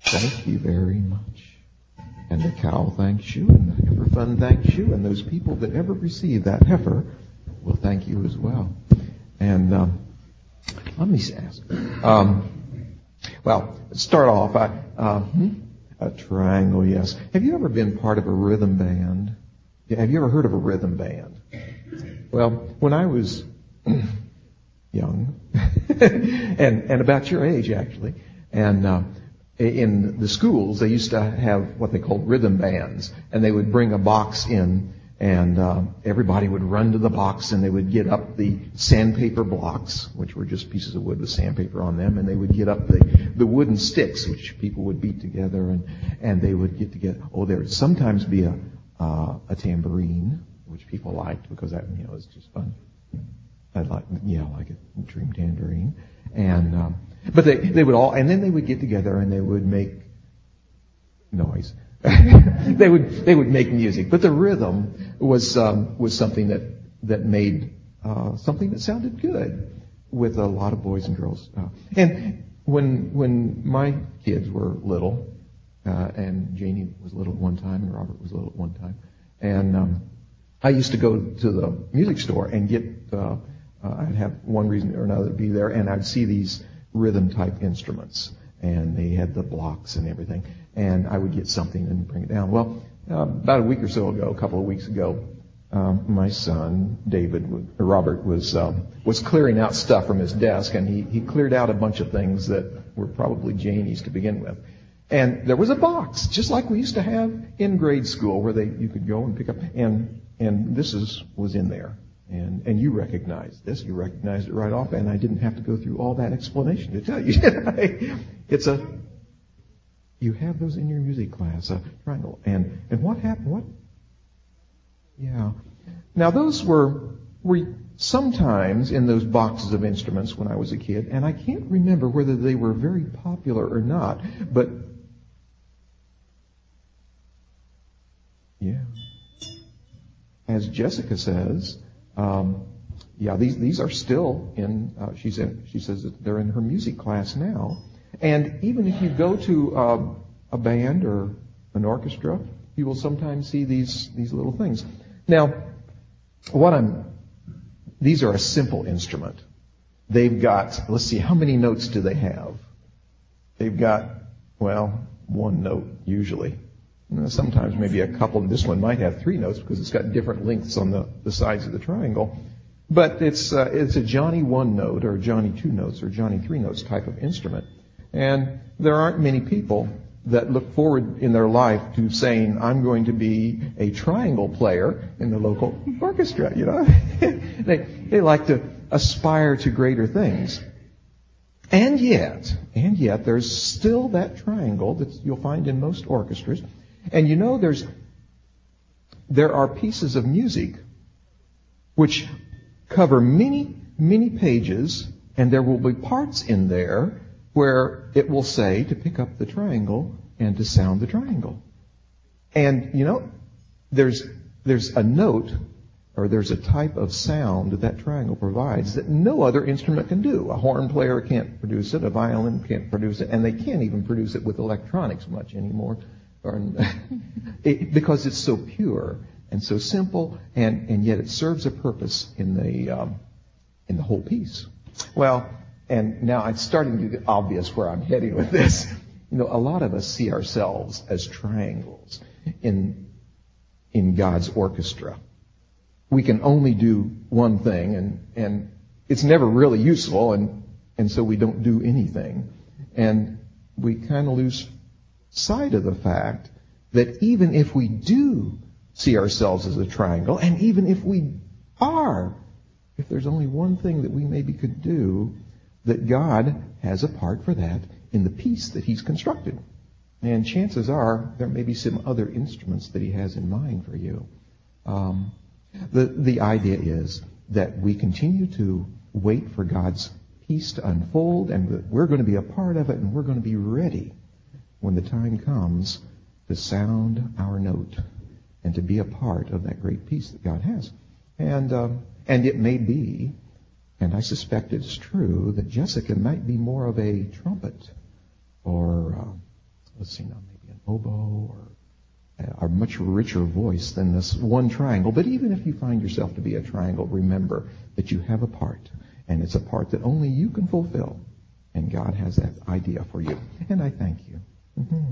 thank you very much. And the cow thanks you, and the heifer fund thanks you, and those people that ever receive that heifer will thank you as well. And let me ask. Well, start off. A triangle, yes. Have you ever been part of a rhythm band? Have you ever heard of a rhythm band? Well, when I was young, and about your age actually, and in the schools they used to have what they called rhythm bands, and they would bring a box in, and everybody would run to the box, and they would get up the sandpaper blocks, which were just pieces of wood with sandpaper on them, and they would get up the wooden sticks, which people would beat together, and they would get together. Oh, there would sometimes be a tambourine, which people liked because that was just fun. I like a dream tambourine, and but they would all, and then they would get together and they would make noise. they would make music, but the rhythm was something that made something that sounded good with a lot of boys and girls. And when my kids were little, and Janie was little at one time, and Robert was little at one time, and I used to go to the music store and get. I'd have one reason or another to be there, and I'd see these rhythm type instruments, and they had the blocks and everything, and I would get something and bring it down. Well, about a week or so ago, a couple of weeks ago, my son Robert was clearing out stuff from his desk, and he cleared out a bunch of things that were probably Janie's to begin with. And there was a box, just like we used to have in grade school, where you could go and pick up, and this was in there. And you recognized this. You recognized it right off, and I didn't have to go through all that explanation to tell you. You have those in your music class, a triangle. And what happened? What? Yeah. Now those were sometimes in those boxes of instruments when I was a kid, and I can't remember whether they were very popular or not, but yeah. As Jessica says, these are still in. She says that they're in her music class now, and even if you go to a band or an orchestra, you will sometimes see these little things. Now, these are a simple instrument. They've got. Let's see, how many notes do they have? They've got one note usually. Sometimes maybe a couple. This one might have 3 notes because it's got different lengths on the sides of the triangle. But it's a Johnny 1 note or Johnny 2 notes or Johnny 3 notes type of instrument. And there aren't many people that look forward in their life to saying, I'm going to be a triangle player in the local orchestra, They like to aspire to greater things. And yet, there's still that triangle that you'll find in most orchestras. And there are pieces of music which cover many, many pages, and there will be parts in there where it will say to pick up the triangle and to sound the triangle. And, there's a note or there's a type of sound that triangle provides that no other instrument can do. A horn player can't produce it, a violin can't produce it, and they can't even produce it with electronics much anymore. Because it's so pure and so simple, and yet it serves a purpose in the whole piece. Well, and now it's starting to get obvious where I'm heading with this. A lot of us see ourselves as triangles in God's orchestra. We can only do one thing, and it's never really useful, and so we don't do anything. And we kind of lose sight of the fact that even if we do see ourselves as a triangle, and even if if there's only one thing that we maybe could do, that God has a part for that in the piece that He's constructed. And chances are there may be some other instruments that He has in mind for you. The idea is that we continue to wait for God's piece to unfold, and that we're going to be a part of it, and we're going to be ready when the time comes to sound our note and to be a part of that great piece that God has. And it may be, and I suspect it's true, that Jessica might be more of a trumpet or a maybe an oboe or a much richer voice than this one triangle. But even if you find yourself to be a triangle, remember that you have a part, and it's a part that only you can fulfill. And God has that idea for you. And I thank you.